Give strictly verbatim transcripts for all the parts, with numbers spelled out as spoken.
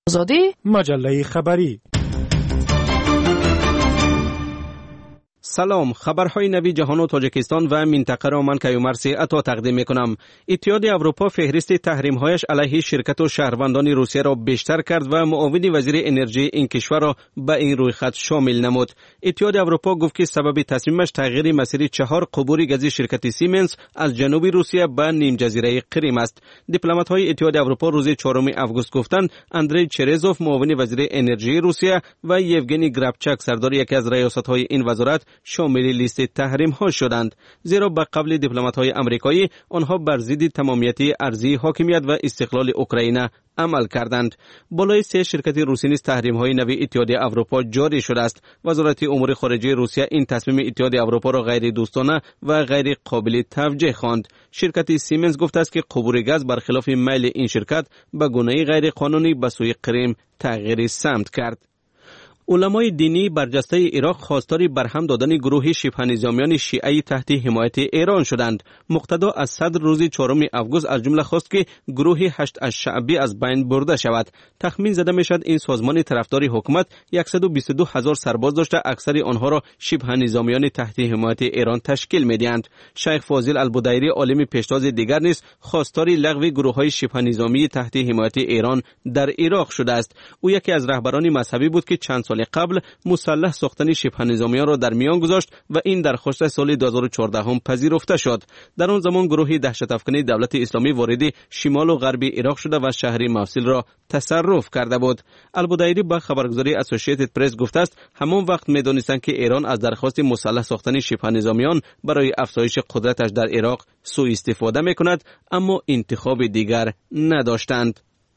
آزادی مجله خبری. سلام، خبرهای نوی جهان و تاجیکستان و منطقه را من کیومرث عطا تقدیم میکنم. اتحاد اروپا فهرست تحریم‌هایش علیه شرکت و شهروندان روسیه را بیشتر کرد و معاون وزیر انرژی این کشور را به این رویخط شامل نمود. اتحاد اروپا گفت که سبب تصمیمش تغییر مسیر چهار قبور گازی شرکت سیمنس از جنوب روسیه به نیم جزیره کریم است. دیپلمات‌های اتحاد اروپا روز چهارم آگوست گفتند اندری چرزوف معاون وزیر انرژی روسیه و یوگنی گرابچاک سردار یکی از ریاست‌های این وزارت شامل لیست تحریم ها شدند، زیرا به قبل دیپلمات های امریکایی آنها بر ضد تمامیت ارضی حاکمیت و استقلال اوکراین عمل کردند. بالای سه شرکت روسی نیز تحریم های نوی اتحاد اروپا جاری شده است. وزارت امور خارجه روسیه این تصمیم اتحاد اروپا را غیر دوستانه و غیر قابل توجیه خواند. شرکت سیمنس گفته است که قبور گاز برخلاف میل این شرکت به گونه غیر قانونی به سوی کریم تغییر سمت کرد. علمای دینی برجسته عراق خواستار برهم دادن گروه شبه نظامیان شیعه تحت حمایت ایران شدند. مقتدا از صدر روز چهارم آگوست از جمله خواست که گروه هشت الشعبی از بین برده شود. تخمین زده میشد این سازمان طرفدار حکومت صد و بیست و دو هزار سرباز داشته، اکثر آنها را شبه نظامیان تحت حمایت ایران تشکیل میدهند. شیخ فاضل البدیری عالم پیشتاز دیگر نیز خواستار لغو گروه‌های شبه نظامی تحت حمایت ایران در عراق شده است. او یکی از رهبران مذهبی بود که چند سال قبل مسلح ساختن شبه نظامیان را در میان گذاشت و این درخواست سال دو هزار و چهارده هم پذیرفته شد. در آن زمان گروه دهشت افکنی دولت اسلامی وارد شمال و غرب عراق شده و شهر موصل را تصرف کرده بود. البدیری با خبرگزاری اسوسییتد پرس گفته است همان وقت می‌دانستند که ایران از درخواست مسلح ساختن شبه نظامیان برای افزایش قدرتش در عراق سوء استفاده می‌کند، اما انتخاب دیگر نداشتند.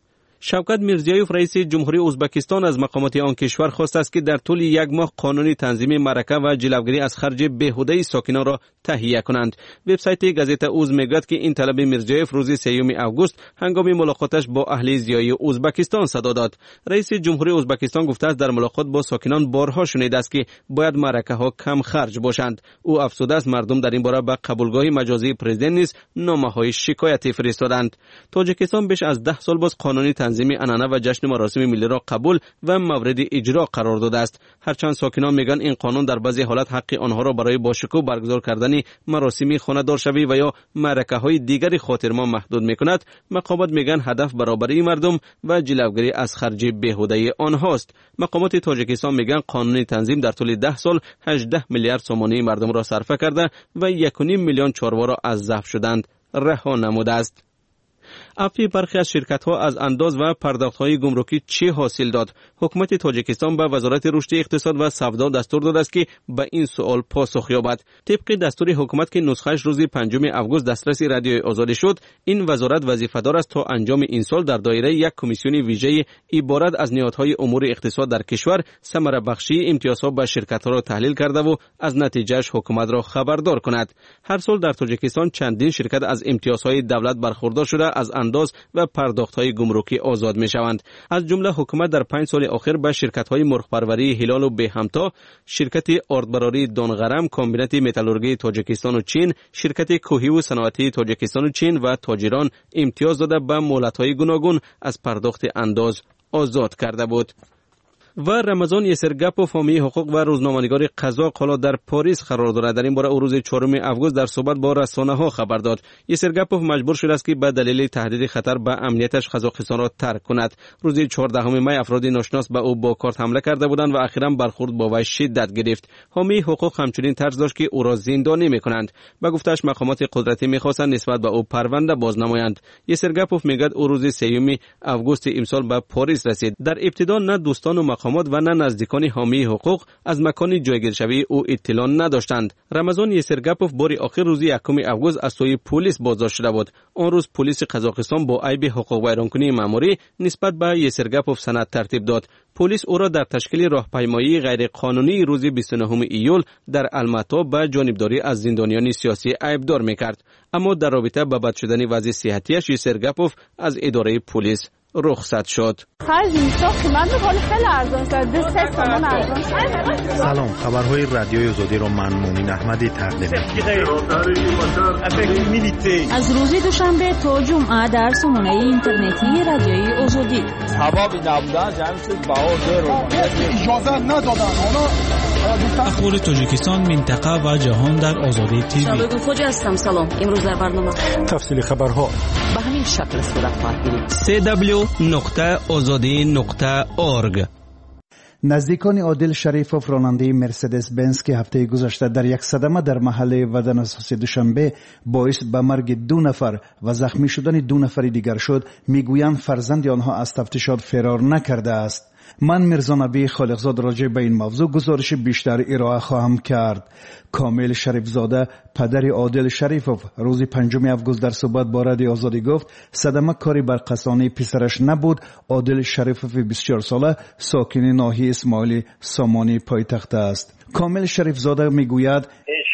شوکت میرزیایوف رئیس جمهوری ازبکستان از مقامات آن کشور خواست است که در طول یک ماه قانون تنظیم معرکه و جلوگیری از خرج بیهوده ساکنان را تهیه کنند. وبسایت گازیتا اوز میگوید که این طلب میرزیایوف روز سوم آگوست هنگام ملاقاتش با اهل زیایی ازبکستان صدا داد. رئیس جمهوری ازبکستان گفته است در ملاقات با ساکنان بارها شنیده است که باید معرکه ها کم خرج باشند. او افزوده است مردم در این باره به قبولگاه مجازی پرزیدنت نیز نامه‌های شکایتی فرستادند. تاجیکستان بیش از ده سال باز قانون تنظیم عنعنه و جشن مراسم ملی را قبول و مورد اجرا قرار داده است. هرچند ساکنان میگن این قانون در بعضی حالات حق آنها را برای باشکوه برگزار کردن مراسم خانه‌دار شوی و یا معرکه‌های دیگری خاطرمان محدود میکند، مقامات میگن هدف برابری مردم و جلوگیری از خرج بیهوده آنهاست. مقامات تاجیکستان میگن قانون تنظیم در طول ده سال هجده میلیارد سومانی مردم را صرفه کرده و یک و نیم میلیون چاروا را از ضعف شدند رها نموده است. افی برخی از شرکت‌ها از انداز و پرداخت‌های گمرکی چه حاصل داد؟ حکومت تاجیکستان به وزارت رشد اقتصاد و سودا دستور داده است که به این سوال پاسخ یابد. طبق دستور حکومت که نسخه‌اش روز پنجم آگوست دسترس رادیوی آزاد شد، این وزارت وظیفه‌دار است تا انجام این سال در دایره یک کمیسیون ویژه عبارت از نهادهای امور اقتصاد در کشور ثمره بخشی امتیازها به شرکت‌ها را تحلیل کرده و از نتیجهش حکومت را خبردار کند. هر سال در تاجیکستان چندین شرکت از امتیازهای دولت برخوردار شده از انداز و پرداخت‌های گمرکی آزاد می‌شوند. از جمله حکومت در پنج سال اخیر به شرکت‌های مرغ‌پروری هلال و بهمتا، شرکت آردبراری دونغرم، کامبینات متالورژی تاجیکستان و چین، شرکت کوهی و صنعتی تاجیکستان و چین و تاجران امتیاز داده به مهلت‌های گوناگون از پرداخت انداز آزاد کرده بود. و رمضان یسرگپوف حامی حقوق و روزنامه‌نگار قزاق حالا در پاریس قرار دارد. در این باره او روز چهارم آگوست در صحبت با رسانه‌ها خبر داد. یسرگپوف مجبور شده است که به دلیل تهدید خطر به امنیتش قزاقستان را ترک کند. روز چهاردهم می افرادی ناشناس به او با کارت حمله کرده بودند و اخیراً برخورد با وی شدت گرفت. حامی حقوق همچنین طرز داشت که او را زندانی می‌کنند. به گفته‌اش مقامات قدرتی می‌خواستند نسبت به او پرونده باز نمایند. یسرگپوف میگوید او روز سوم آگوست امسال به پاریس رسید. در ابتدا نه دوستان و مقامات و نه نزدیکان حامی حقوق از مکان جایگیرشوی او اطلاع نداشتند. رمضان یسرگپوف بار آخر روز یکم آگوست از سوی پلیس بازداشت شده بود. آن روز پلیس قزاقستان با عیب حقوق ویرانکنی مأموری نسبت به یسرگپوف سند ترتیب داد. پلیس او را در تشکیل راهپیمایی غیرقانونی روز بیست و نهم ایول در الماتا به جانبداری از زندانیان سیاسی عیبدار می‌کرد، اما در رابطه با بد شدن وضع صحتیش یسرگپوف از اداره پلیس رخصت شد. خرج میشه قیمت حال خیلی ارزان شده سه تومن ارزان شده. سلام، خبرهای رادیوی آزادی رو من مومین احمدی تقدیم از روز دوشنبه تا جمعه در سامانه اینترنتی رادیوی آزادی. هوا نبودن جمع شد بهار اجازه ندادن. اخبار تاجیکستان، منطقه و جهان در آزادی تیوی. شبکه خوجه هستم. سلام. امروز در برنامه تفصیل خبرها به همین شکل صورت خواهد گرفت. سی دبلیو نقطه آزادی نقطه اورگ. نزدیکان عادل شریفوف راننده مرسدس بنز که هفته گذشته در یک صدمه در محله وطن اساس دوشنبه باعث به مرگ دو نفر و زخمی شدن دو نفر دیگر شد، میگویند فرزند آنها از تفتیشات فرار نکرده است. من میرزا نبی خالقزاد راجع به این موضوع گزارش بیشتر ارائه خواهم کرد. کامل شریفزاده پدر عادل شریفوف روز پنجم آگوست در صحبت با رادیو آزادی گفت صدمه کاری بر قصانه پسرش نبود. عادل شریفوف بیست و چهار ساله ساکن ناحیه اسماعیل سامانی پایتخت است. کامل شریفزاده میگوید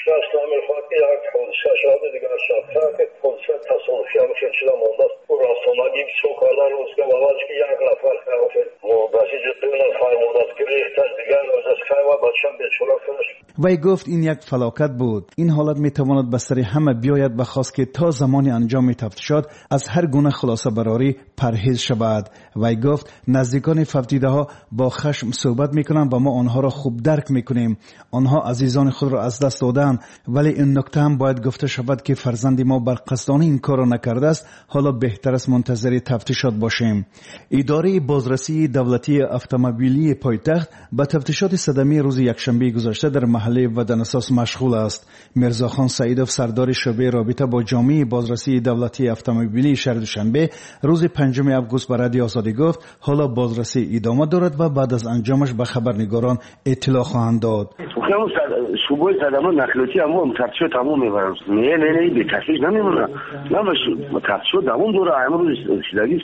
وی گفت این یک فلاکت بود. این حالت میتواند به سر همه بیاید به خواست که تا زمان انجام تفتیشات از هر گونه خلاصه براری پرهیز شود. وی گفت نزدیکان فوتیده ها با خشم صحبت میکنند و ما آنها را خوب درک میکنیم. آنها عزیزان خود را از دست دادند، ولی این نکته هم باید گفته شود که فرزند ما بر قصدانه این کار را نکرده است. حالا بهتر است منتظر تفتیشات باشیم. اداره بازرسی دولتی اتومبیلی پایتخت با تفتیشات صدمه روز یکشنبه گذشته در محله وطن اساس مشغول است. میرزاخان سعیدوف سردار شعبه رابطه با جامعه بازرسی دولتی اتومبیلی شهر دوشنبه روز پنجم آگوست به رادیو آزادی گفت حالا بازرسی ادامه دارد و بعد از انجامش به خبرنگاران اطلاع خواهند داد. شبوه صدمه نقلیاتی اما تفتیشات تمام میبرم. نه نه نه به تفتیش نمیمونه. نه تفتیشات تمام دوره امروز رسیدگیش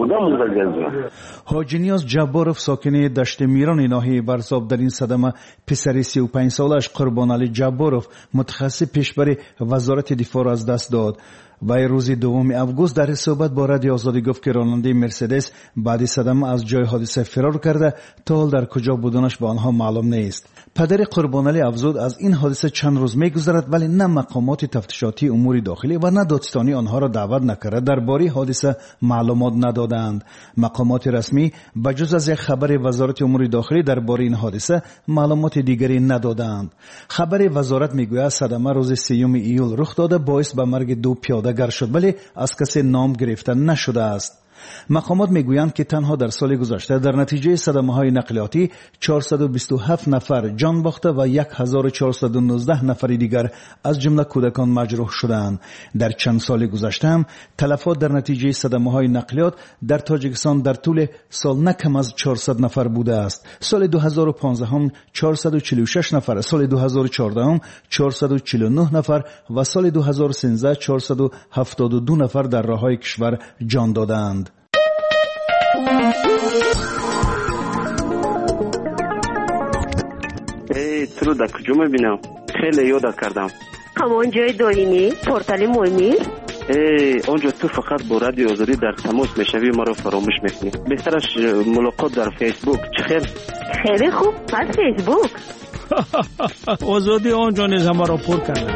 حاجی نیاز جباروف ساکن دشت میران ناحیه برزاب در این صدمه پسر سی و پنج سالش قربان علی جباروف متخصص پیشبری وزارت دفاع را از دست داد. وی روز دوم آگوست در صحبت با رادیو آزادی گفت که راننده مرسدس بعد صدمه از جای حادثه فرار کرده، تا حال در کجا بودنش به آنها معلوم نیست. پدر قربان علی افزود از این حادثه چند روز میگذرد ولی نه مقامات تفتیشاتی امور داخلی و نه دادستانی آنها را دعوت نکرده درباره حادثه معلومات ندادند. مقامات رسمی بجز از یک خبر وزارت امور داخلی درباره این حادثه معلومات دیگری ندادند. خبر وزارت میگوید صدمه روز سیوم ایول رخ داده باعث به مرگ دو پیاده گر شد ولی از کسی نام گرفته نشده است. مقامات میگویند که تنها در سال گذشته در نتیجه صدمه های نقلیاتی چهارصد و بیست و هفت نفر جان باخته و چهار هزار و چهارصد و نوزده نفر دیگر از جمله کودکان مجروح شدند. در چند سال گذشته هم تلفات در نتیجه صدمه های نقلیات در تاجیکستان در طول سال نه کم از چهارصد نفر بوده است. سال دو هزار و پانزده هم چهارصد و چهل و شش نفر، سال دو هزار و چهارده هم چهارصد و چهل و نه نفر و سال دو هزار و سیزده چهارصد و هفتاد و دو نفر در راههای کشور جان دادند. ای تو در کجا میبینم؟ خیلی یاد کردم. همان جای دارینی؟ پورتال مهمی؟ ای اونجا تو فقط با رادیو آزادی در تماس میشوی، ما رو فراموش میکنی. بهترش ملاقات در فیسبوک. چخیر؟ خیلی خوب، پس فیسبوک. آزادی آنجا نیز همه را پر کرده.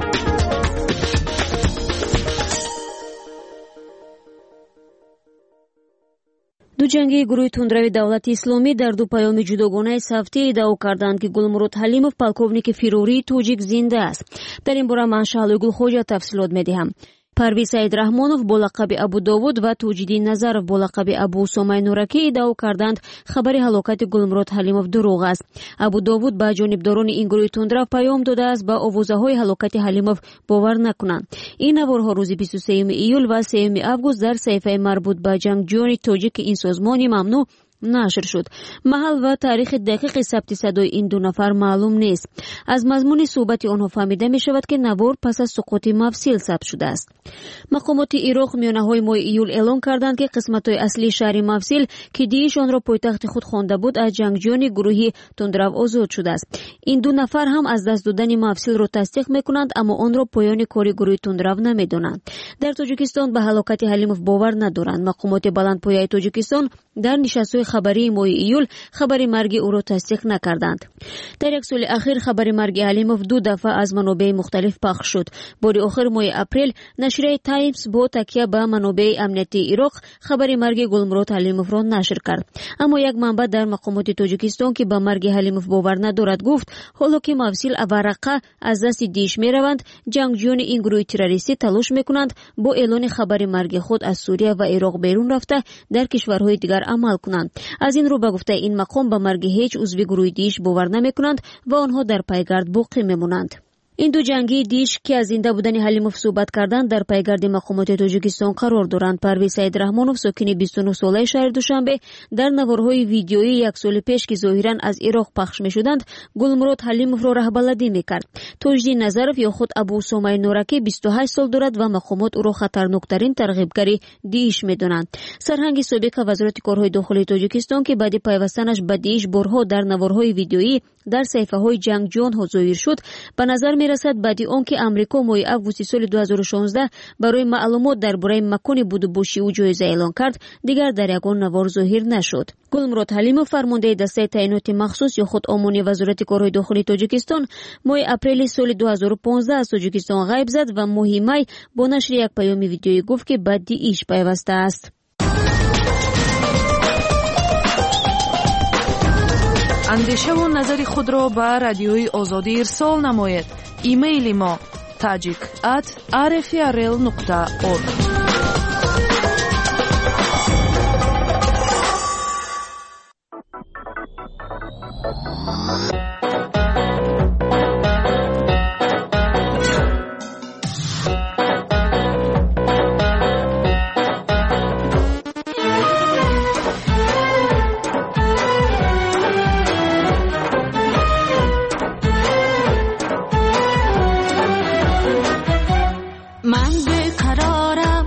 دو جنگی گروه تندروی دولت اسلامی در دو پیام جداگانه هفته ادعا کردند که گلمرود حلیموف پالکوونیک فیروری توجیک زنده است. در این باره من شهلا گلخوجه تفصیلات میدهم. پرویز سعید رحمانوف با لقب ابو داوود و توجیدین نظرов با لقب ابو اسامه نورکی ادعا کردند خبر هلاکت گلمرود حلیموف دروغ است. ابو داوود با جانبداران این گروه تندرو پیام داده است با آوازهای هلاکت حلیموف باور نکنند. این نوارها روز بیست و سوم ایول و سوم آگوست در صحیفه مربوط به جنگجویان تاجیک این سازمان ممنوع نشر شد. محل و تاریخ دقیق ثبت صدای این دو نفر معلوم نیست. از مضمون صحبت آنها فهمیده می شود که نوار پس از سقوط مفصل ثبت شده است. مقامات عراق میانه‌های ماه ایول اعلام کردند که قسمت‌های اصلی شهر مفصل که دیش آن را پایتخت خود خوانده بود از جنگجویان گروهی تندرو آزاد شده است. این دو نفر هم از دست دادن مفصل را تصدیق میکنند اما آن را پایان کار گروه تندرو نمیدانند. در تاجیکستان به هلاکت حلیموف باور ندارند. مقامات بلندپایه تاجیکستان در نشست‌های خبری ماه ایول خبر مرگ او را تصدیق نکردند. در یک سال اخیر خبر مرگ حلیموف دو دفعه از منابع مختلف پخش شد. بار آخر ماه اپریل نشریه تایمز با تکیه به منابع امنیتی عراق خبر مرگ گلمرود حلیموف را نشر کرد. اما یک منبع در مقامات تاجیکستان که به مرگ حلیموف باور ندارد گفت حالا که مفصل ورقه از دست دیش میروند، جنگجویان این گروه تروریستی تلاش میکنند با اعلان خبر مرگ خود از سوریه و عراق بیرون رفته در کشورهای دیگر عمل کنند. از این رو به گفته این مقام به مرگ هیچ عضو گروه دیش باور نمیکنند و آنها در پایگرد باقی میمونند. این دو جنگی دیش که از زنده بودن حلیموف صحبت کردند در پایگرد مقامات تاجیکستان قرار دارند. پرویز سیدرحمانوف ساکن بیست و نه ساله شهر دوشنبه در نوارهای ویدیویی یک سال پیش که ظاهرا از عراق پخش میشدند گلمرود حلیموف را رهبردی میکرد. توجدی نظرف یا خود ابو سومای نورکی بیست و هشت سال دارد و مقامات او را خطرناکترین ترغیبگری دیش میدانند. سرهنگ سابق وزارت کارهای داخلی تاجیکستان که بعد پیوستنش به دیش برها در نوارهای ویدیویی در صفحه‌های جنگجویان ها ظاهر شد، به نظر میرسد بعد آنکه آمریکا ماه آگوست سال دو هزار و شانزده برای معلومات درباره مکان بودوباشی او جایزه اعلان کرد، دیگر در یگان نوار ظاهر نشد. گلمرود حلیموف فرمانده دسته تعینات مخصوص یا خود امانی وزارت کارهای داخلی تاجیکستان ماه اپریل سال دو هزار و پانزده از تاجیکستان غیب زد و ماه می با نشر یک پیام ویدیویی گفت که بعد ایش پیوسته است. اندیشه و نظر خود را به رادیوی آزادی ارسال نمایید. ایمیل ما تاجیک ات آر اف ار ال نقطه اورگ. من بیقرارم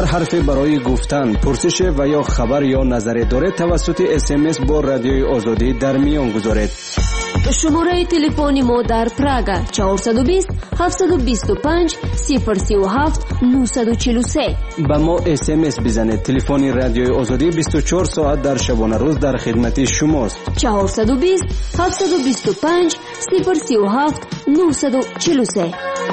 حرفی برای گفتن، پرسش و یا خبر یا نظری دارید توسط اس ام اس با رادیوی آزادی در میان گذارید. شماره تلفن ما در پراگ چهارصد و بیست هفتصد و بیست و پنج صفر سی و هفت نهصد و چهل و سه. با ما اس ام اس بزنید. تلفن رادیوی آزادی بیست و چهار ساعت در شبانه روز در خدمت شماست. چهارصد و بیست هفتصد و بیست و پنج صفر سی و هفت نهصد و چهل و سه.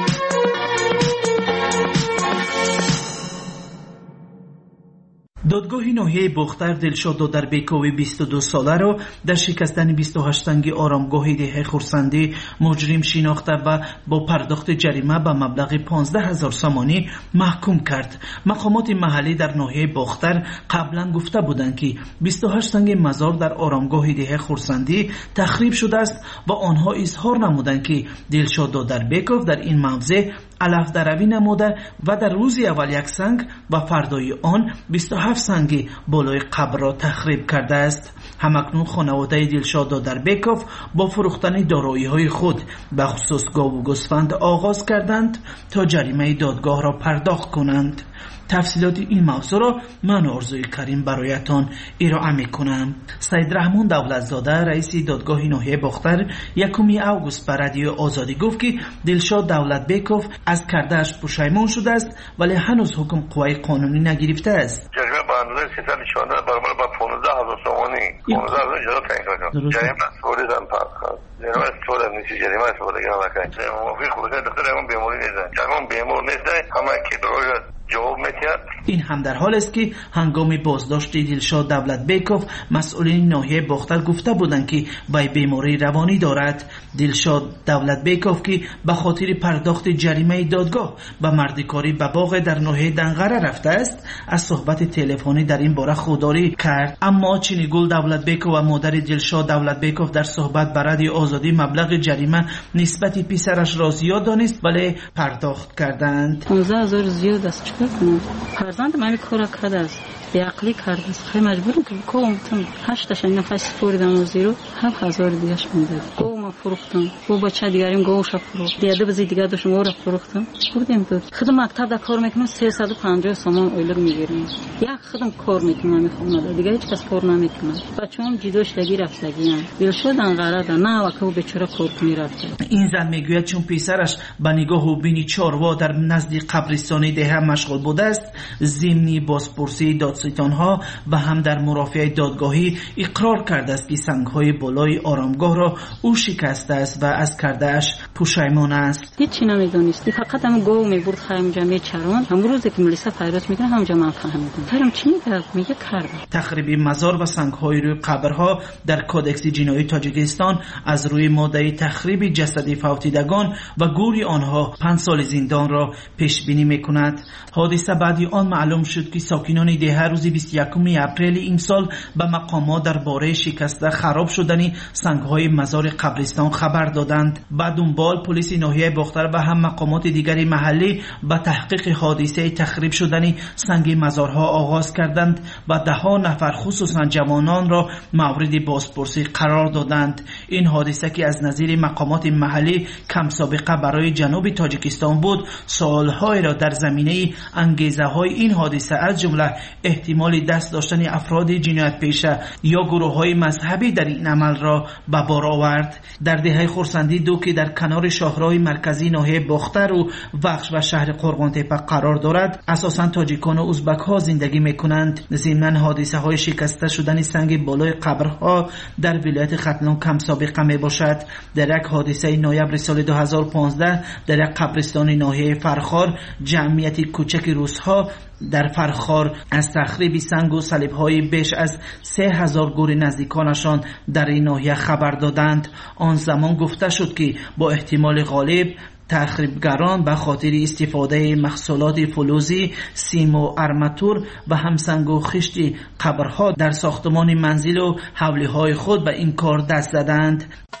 دادگاه ناحیه بختر دلشاد دادربیکوی بیست و دو ساله را در شکستن بیست و هشت سنگ آرامگاه ده خرسندی مجرم شناخته و با پرداخت جریمه به مبلغ پانزده هزار سامانی محکوم کرد. مقامات محلی در ناحیه بختر قبلا گفته بودند که بیست و هشت سنگ مزار در آرامگاه ده خرسندی تخریب شده است و آنها اظهار نمودند که دلشاد دادربیکوف در این موضع علف دروی نموده و در روز اول یک سنگ و فردای آن بیست و هفت سنگ بالای قبر را تخریب کرده است. همکنون خانواده دلشاد دادربیکوف با فروختن دارایی های خود به خصوص گاو و گوسفند آغاز کردند تا جریمه دادگاه را پرداخت کنند. تفصیلات این موضوع را من آرزوی کریم برایتان ارائه میکنم. سید رحمان دولتزاده رئیس دادگاه ناحیه بختر یکم اوگوست بر رادیو آزادی گفت که دلشاد دولتبیکوف از کردهش پشیمان شده است ولی هنوز حکم قوی قانونی نگرفته است. جریمه با اندازه سیصد و چهارده برابر با پانزده هزار سامانی پانزده هزار اجازه تعیین کرد. جریمه مسئول زن پرد جریمه طور نیست جریمه مسئول گرام نکنید. موفق خودت دکتر همون بیماری نیست. همون بیمار نیست همه که برای جواب می‌دهد. این هم در حال است که هنگام بازداشت دلشاد دولتبیکوف مسئولین ناحیه بختر گفته بودند که وی بیماری روانی دارد. دلشاد دولتبیکوف که به خاطر پرداخت جریمه دادگاه به مردکاری به باغ در ناحیه دنغره رفته است از صحبت تلفنی در این باره خودداری کرد. اما چینیگل دولتبیکوف و مادر دلشاد دولتبیکوف در صحبت به رادیو آزادی مبلغ جریمه نسبت پسرش را زیاد دانست ولی پرداخت کردند. پانزده هزار زیاد است. چیکار کنم؟ فرزند من کار کرده است. به عقلی کرده است. خیلی مجبورم که کوم تم هشتش نفس فوریدم و زیرو هفت هزار دیگه‌اش مونده. کوم فروختم. او بچه دیگریم گوش فروخت. دیگه بزی دیگه داشتم او را فروختم. بودیم تو. خودم مکتب در کار میکنم سیصد و پنجاه سامان اویلر میگیرم. یک خودم کار میکنم میخوام دیگه هیچ کس کار نمیکنه. بچه‌ام جیدوش لگی رفتگیان. دلشاد انقره نه واکو بیچاره کار کنی رفته. این زن میگوید چون پسرش به نگاه و بینی چاروا در نزد قبرستانی ده مشغول بوده است ضمن بازپرسی دادستانها و هم در مرافعه دادگاهی اقرار کرده است که سنگ‌های بالای آرامگاه را او شکسته است و از کرده‌اش پشیمان است. هیچی نمیدونستی فقط هم گو میبرد خیم جمعی چران امروز که ملیسا فیروز میگه همجا من فهمیدم ترم چی میگه میگه کردم. تخریب مزار و سنگ‌های روی قبرها در کودکس جنایی تاجیکستان از روی ماده تخریب جسد فوتیدگان و گوری آنها پنج سال زندان را پیش بینی میکند. حادثه بعدی آن معلوم شد که ساکنان ده روز بیست و یکم اپریل این سال به مقامات درباره شکسته خراب شدن سنگ‌های مزار قبرستان خبر دادند. بعد دنبال پلیس ناحیه بختر و هم مقامات دیگری محلی به تحقیق حادثه تخریب شدن سنگ مزارها آغاز کردند و ده ها نفر خصوصا جوانان را مورد بازپرسی قرار دادند. این حادثه که از نظر مقامات محلی کم سابقه برای جنوب تاجیکستان بود سالهای را در زمینه انگیزه های این حادثه از جمله احتمال دست داشتن افراد جنایت پیشه یا گروه های مذهبی در این عمل را به بار آورد. در دهه خرسندی دو که در کنار شاهراه مرکزی ناحیه بختر و وخش و شهر قرغان تپه قرار دارد اساساً تاجیکان و ازبک ها زندگی میکنند. ضمن حادثه های شکسته شدن سنگ بالای قبرها در ولایت ختلان کم سابقه می باشد. در یک حادثه نوامبر سال دو هزار و پانزده در یک قبرستان ناحیه فرخار جمعیت کوچک روس‌ها در فرخار از تخریب سنگ و صلیب‌های بیش از سه هزار گور نزدیکانشان در این ناحیه خبر دادند. آن زمان گفته شد که با احتمال غالب تخریبگران به خاطر استفاده محصولات فلزی، سیم و ارماتور و همسنگ و خشت قبرها در ساختمان منزل و حولی‌های خود به این کار دست زدند.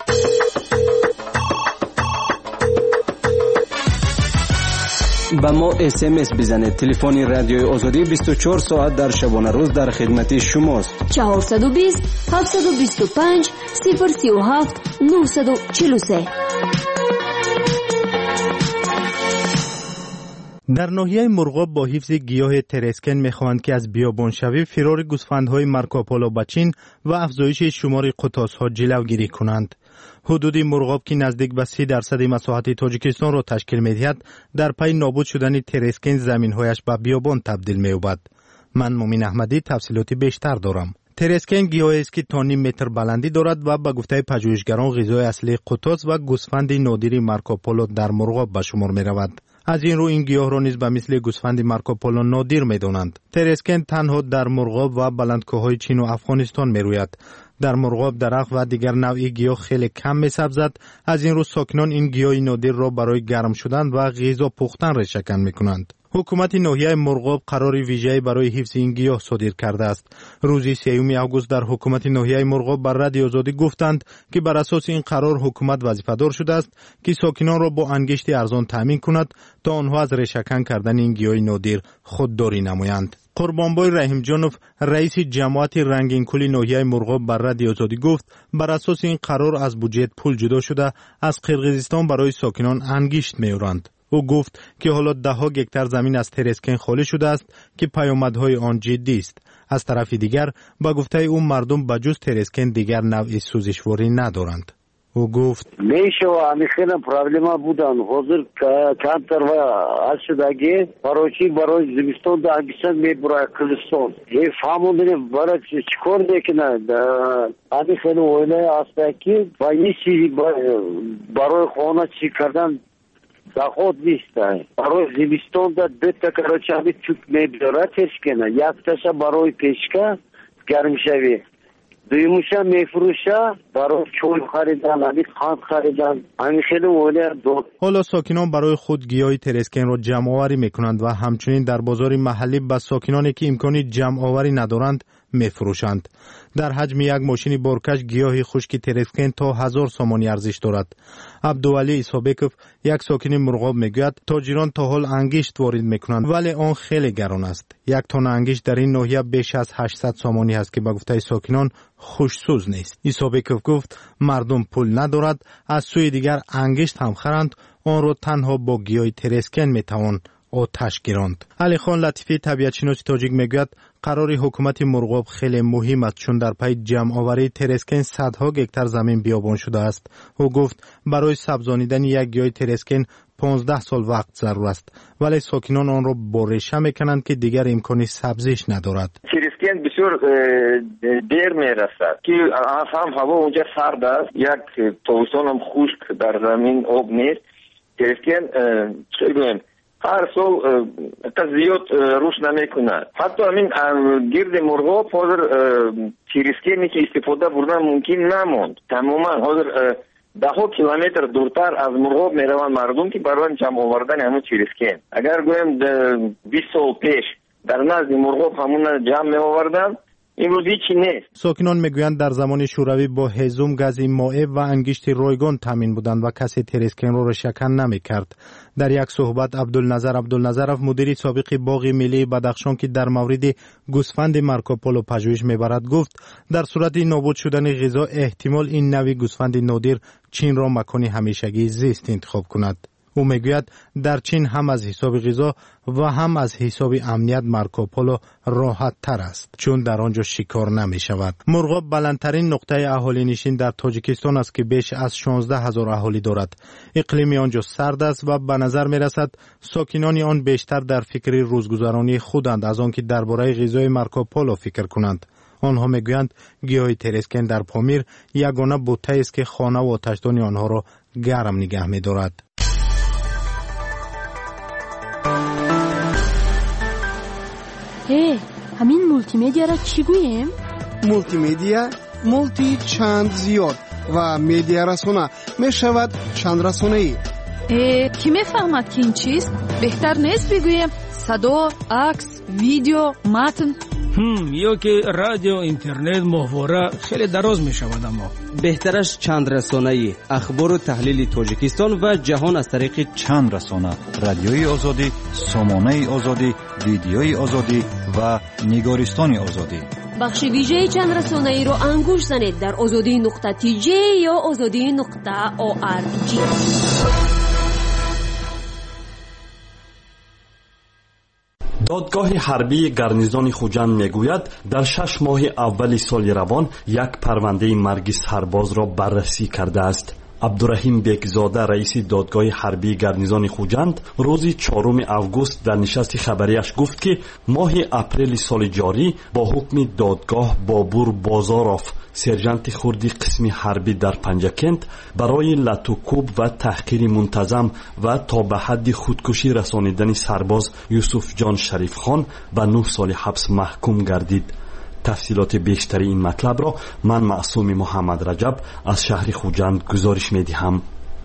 با ما اس ام اس بزنید. تلفن رادیوی آزادی بیست و چهار ساعت در شبانه روز در خدمت شماست. چهارصد و بیست هفتصد و بیست و پنج صفر سی و هفت نهصد و چهل و سه. در ناحیه مرغاب با حفظ گیاه ترسکن می‌خواهند که از بیابانشوی فرار گوسفندهای مارکوپولو به چین و افزایش شمار قطاس‌ها جلوگیری کنند. حدود مرغاب که نزدیک به سی درصد مساحت تاجیکستان را تشکیل می‌دهد، در پی نابود شدن ترسکن زمین‌هایش به بیابان تبدیل می‌یابد. من مومین احمدی تفصیلات بیشتر دارم. ترسکن گیاهی است که تا نیم متر بلندی دارد و به گفته پژوهشگران غذای اصلی قطاس و گوسفند نادری مارکوپولو در مرغاب به شمار می‌رود. از این رو این گیاه را نیز به مثل گوسفند مارکوپولو نادر می‌دانند. ترسکن تنها در مرغاب و بلندکوه‌های چین و افغانستان می‌روید. در مرغاب درخت و دیگر نوع گیاه خیلی کم می‌سبزد. از این رو ساکنان این گیاه نادر را برای گرم شدن و غذا پختن ریشه‌کن می‌کنند. حکومت ناحیه مرغاب قرار ویژه‌ای برای حفظ این گیاه صادر کرده است. روز سوم آگوست در حکومت ناحیه مرغاب بر رادیو آزادی گفتند که بر اساس این قرار حکومت وظیفه‌دار شده است که ساکنان را با انگشت ارزان تامین کند تا آنها از ریشه‌کن کردن این گیاه نادر خودداری نمایند. قربانبای رحیم جانوف رئیس جماعت رنگین کل ناحیه مرغاب بر رادیو آزادی گفت بر اساس این قرار از بودجه پول جدا شده از قرقیزستان برای ساکنان انگشت می‌آورند. او گفت که حالا ده ها گکتار زمین از ترسکن خالی شده است که پیامدهای آن جدی است. از طرف دیگر با گفته او مردم بجز ترسکن دیگر نوع سوزشواری ندارند. او گفت میشه و همیشه پرابلما بودن حاضر کمتر و از شدگی برای برای زمستان در بیشتر می برای کلستان این فهموندنی برای چکار میکنه همیشه اویله استاکی و این چیزی برای خانه چی کردن دخوت نیست. برای زمستان در دو کراچه همی چوب میبداره تشکنه یک تشه برای پیشکه گرم شوی دویموشه میفروشه برای چول خریدن همی خاند خریدن همی خیلی اوله دو. حالا ساکنان برای خود گیاه ترسکن را جمع آوری میکنند و همچنین در بازار محلی به ساکنانی که امکانی جمع آوری ندارند میفروشند. در حجم یک ماشین بارکش گیاه خشک ترسکن تا هزار سامانی ارزش دارد. عبدوعلی ایسابکوف یک ساکن مرغاب میگوید تاجران تا حال انگشت وارد میکنند ولی آن خیلی گران است. یک تن انگشت در این ناحیه بیش از هشتصد سامانی است که به گفته ساکنان خوشسوز نیست. ایسابکوف گفت مردم پول ندارد، از سوی دیگر انگشت هم خرند، آن را تنها با گیاه ترسکن میتوان آتش گیراند. علی خان لطیفی طبیعت شناس تاجیک میگوید قرار حکومت مرغاب خیلی مهم است چون در پی جمع آوری ترسکن صدها گکتار زمین بیابان شده است. او گفت برای سبزانیدن یک گیاه ترسکن پانزده سال وقت ضرور است ولی ساکنان آن را با ریشه میکنند که دیگر امکانی سبزیش ندارد. ترسکن بسیار دیر میرسد که هم هوا اونجا سرد است، یک تابستان هم خشک در زمین آب نیست. ترسکن چه گویم هر سال تا زیاد روش نمی کند. حتی همین گرد مرغاب حاضر ترسکنی که استفاده بردن ممکن نموند. تماما حاضر ده ها کیلومتر دورتر از مرغاب می روند مردم که برای جمع آوردن همون ترسکن. اگر گویم بیست سال پیش در نزد مرغاب همون جمع می آوردن امروز هیچی نیست. ساکنان میگویند در زمان شوروی با هزوم گاز مائع و انگشت رایگان تامین بودند و کسی ترسکن را ریشه‌کن نمی‌کرد. در یک صحبت عبدالنظر عبدالنظرов مدیر سابق باغ ملی بدخشان که در مورد گوسفند مارکوپولو پژوهش می‌برد گفت در صورت نابود شدن غذا احتمال این نوع گوسفند نادر چین را مکانی همیشگی زیست انتخاب کند. او میگوید در چین هم از حساب غذا و هم از حساب امنیت مارکوپولو راحت تر است چون در آنجا شکار نمی شود. مرغاب بلندترین نقطه اهالی نشین در تاجیکستان است که بیش از شانزده هزار اهالی دارد. اقلیم آنجا سرد است و به نظر می رسد ساکنان آن بیشتر در فکر روزگذرانی خودند از آنکه درباره غذای مارکوپولو فکر کنند. آنها میگویند گیاه ترسکن در پامیر یگانه بوته است که خانه و آتشدان آنها را گرم نگه می دارد. هی همین مولتی میدیا را چی گوییم؟ مولتی میدیا مولتی چند زیاد و میدیا رسانه می شود چند رسانه ای. کی میفهمد که این چیست؟ بهتر نیست بگوییم صدا، عکس، ویدیو، متن؟ هم یا که رادیو، اینترنت، ماهواره خیلی دراز می شود. اما بهترش چند رسانه‌ای اخبار و تحلیل تاجیکستان و جهان از طریق چند رسانه: رادیوی آزادی، سامانه آزادی، ویدیوی آزادی و نگارستان آزادی. بخش ویژه چند رسانه‌ای رو انگوش زنید در آزادی نقطه تی جی یا آزادی نقطه او آر جی. دادگاه حربی گارنیزون خوجند میگوید در شش ماه اول سال روان یک پرونده مرگ سرباز را بررسی کرده است. عبدالرحیم بکزاده رئیس دادگاه حربی گارنیزون خوجند روز چهارم اوگوست در نشست خبریش گفت که ماه اپریل سال جاری با حکم دادگاه بابور بازاروف سرجانت خردی قسم حربی در پنجکند برای لطوکوب و تحقیر منتظم و تا به حد خودکشی رسانیدن سرباز یوسف جان شریف خان به نه سال حبس محکوم گردید. تفصیلات بیشتری این مطلب را من معصوم محمد رجب از شهر خوجند گزارش می دهم.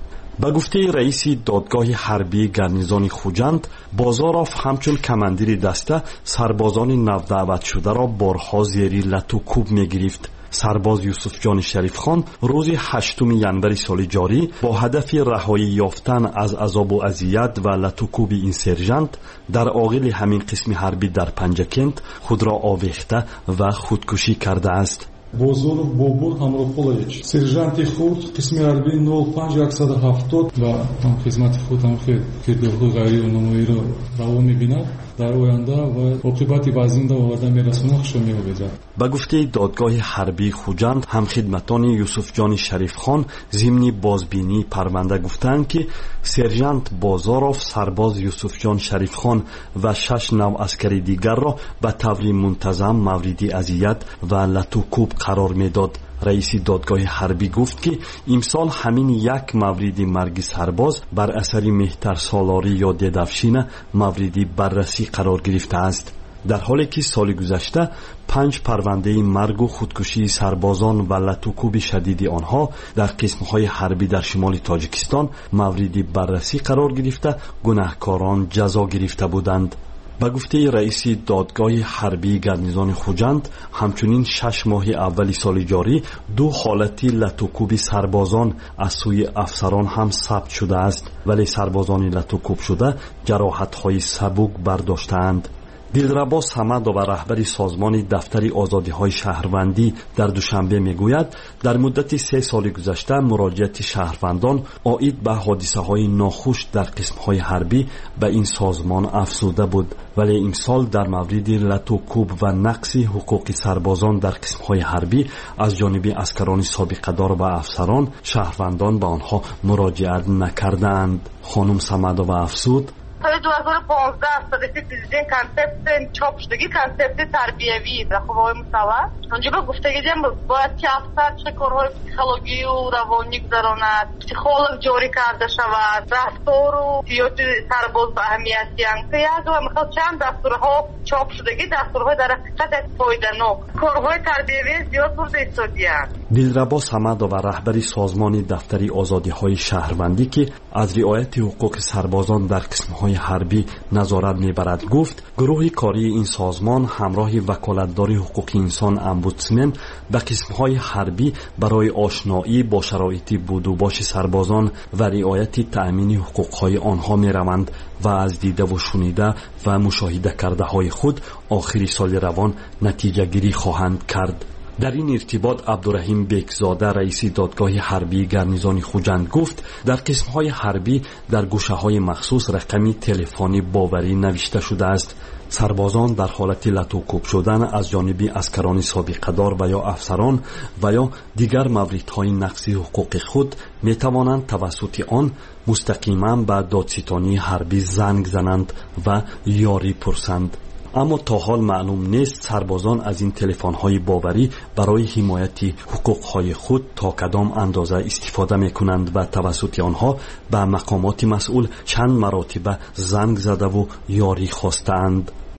به گفته رئیس دادگاه حربی گارنیزون خوجند بازاروف همچون کماندیر دسته سربازان نودعوت شده را بارها زیر لطوکوب می گرفت. سرباز یوسف جان شریف خان روز هشتم ژانویه سال جاری با هدف رهایی یافتن از عذاب و اذیت و لطوکوب این سرژانت در آغل همین قسم حربی در پنجکند خود را آویخته و خودکشی کرده است. بازاروف بابور ҳамроҳполович сержанти хурд қисми ҳарбии нӯл панҷ яксад ҳафтод ва ҳам хизмати худ ҳам кирдорҳои ғайриқонунавоиро раво мебинад дар оянда ва оқибати вазинда оварда мерасонад хушро меовезад. ба гуфтаи додгоҳи ҳарбии хуҷанд ҳамхидматони юсуфҷони шарифхон зимни бозбинии парванда гуфтанд ки сержант бозоров сарбоз юсуфҷон шарифхон ва шаш нав аскари дигарро ба таври мунтазам мавриди азият ва латукуб қарор медод. رئیس دادگاه حربی گفت که امسال همین یک موردی مرگ سرباز بر اثر مهتر سالاری یا ددفشین موردی بررسی قرار گرفته است. در حالی که سال گذشته پنج پرونده مرگ و خودکشی سربازان و لطوکوب شدید آنها در قسمهای حربی در شمال تاجیکستان موردی بررسی قرار گرفته گناهکاران جزا گرفته بودند. با گفته رئیس دادگاه حربی گارنیزون خوجند همچنین شش ماه اول سال جاری دو حالتی لطوکوب سربازان از سوی افسران هم ثبت شده است، ولی سربازان لطوکوب شده جراحت‌های سبک برداشتند. دلربا صمد و رهبر سازمان دفتر آزادی‌های شهروندی در دوشنبه میگوید در مدت سه سال گذشته مراجعت شهروندان عاید به حادثه‌های ناخوش در قسم‌های حربی به این سازمان افزوده بود، ولی امسال در مورد لطوکوب و نقض حقوق سربازان در قسم‌های حربی از جانب عسکران سابقه‌دار و افسران شهروندان به آنها مراجعت نکردند. خانم صمد و افزود سال دو هزار و پانزده صدفی دیدین کنسپت چاپ شدگی کنسپت تربیوی در خوبای مصور اونجا با گفته گیدیم باید که افسر چه کارهای پسیخولوژی و روانی گذراند، پسیخولوژ جاری کرده شود، رفتار و حیات سرباز به اهمیتی انگه یک و میخواد چند دستورها چاپ شدگی دستورهای در حقیقت فایده نو کارهای تربیوی زیاد برده ایستادی هست. دلربا صمد و رهبر سازمان دفتر آزادی‌های شهروندی که از رعایت حقوق سربازان در قسم‌های حربی نظارت میبرد گفت گروه کاری این سازمان همراه وکالتدار حقوق انسان امبودسمن به قسم‌های حربی برای آشنایی با شرایط بود و باش سربازان و رعایت تأمین حقوق‌های آنها میروند و از دیده و شنیده و مشاهده کرده های خود آخر سال روان نتیجه گیری خواهند کرد. در این ارتباط عبدالرحیم بکزاده رئیس دادگاه حربی گارنیزون خوجند گفت در قسم‌های حربی در گوشه‌های مخصوص رقمی تلفنی باوری نوشته شده است. سربازان در حالت لطوکوب شدن از جانب عسکران سابقه‌دار و یا افسران و یا دیگر موردهای نقض حقوق خود می توانند توسط آن مستقیما به دادستانی حربی زنگ زنند و یاری پرسند. اما تا حال معلوم نیست سربازان از این تلفن‌های باوری برای حمایت حقوق‌های خود تا کدام اندازه استفاده می‌کنند و توسط آنها به مقامات مسئول چند مراتب زنگ زده و یاری خواستند.